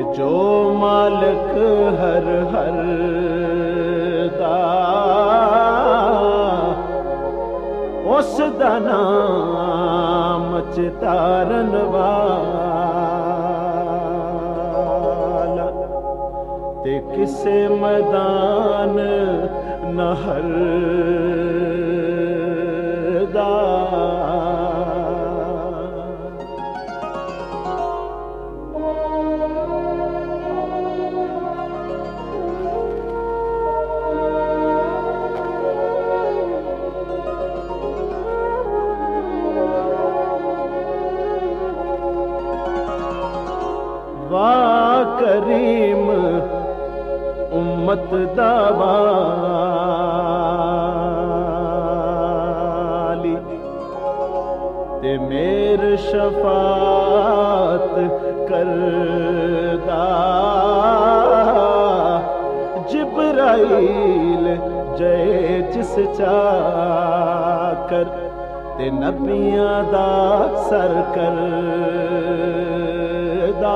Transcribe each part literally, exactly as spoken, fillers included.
जो मालक हर हर दा उस दा नाम चितारन वाला ते किसे मैदान नहर दा वाह करीम उम्मत दा वाली ते मेर शफात करदा जिब्राइल जय जिस चाकर ते नबियां दा सर करदा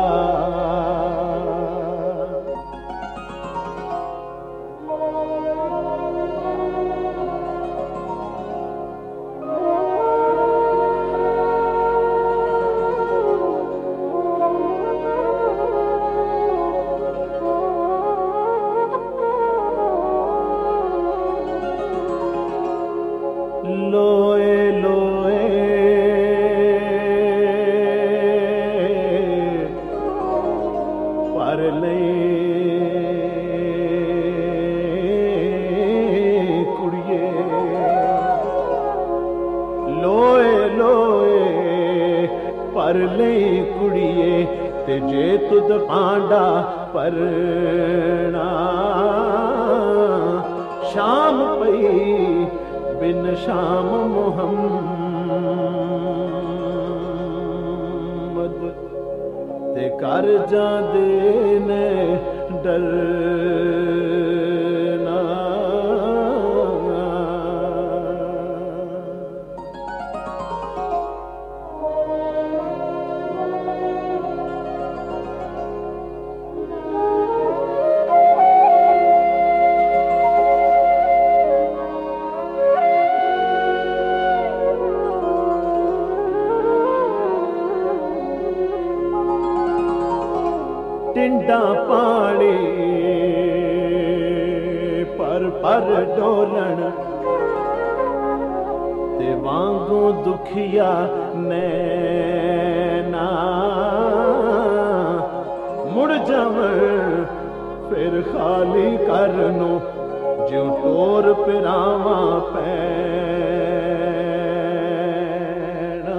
लोए लोए पर कुड़िए लोए लोए पर कुड़िए ते जे तुद पांडा परना शाम पई बिन शाम मुहम्मद ते कर जांदे ने डरना टिंडा पानी पर पर डोलन ते वांगू दुखिया नैना मुड़ जावन फिर खाली करनो जो टोर पिरावा पैना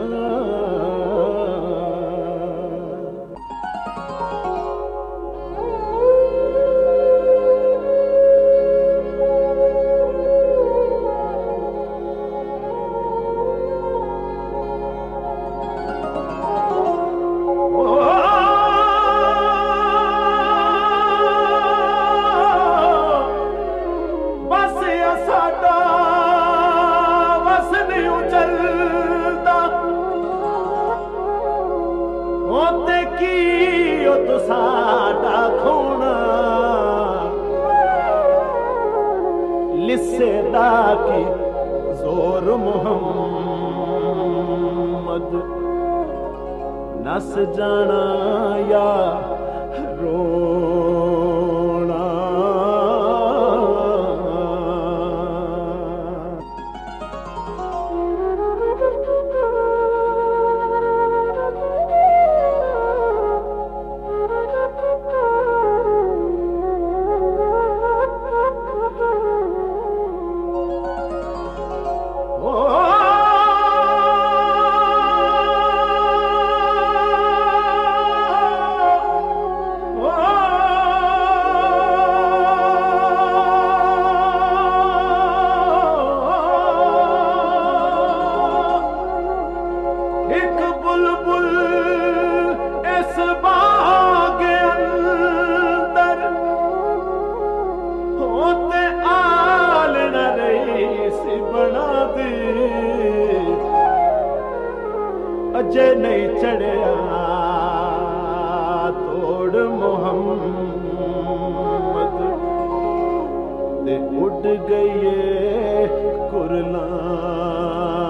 तो साडा खूना लिस्से दा की जोर मुहम्मद नस जाना या रोना अजे नहीं चढ़िया तोड़ ते उड़ गई कुरलां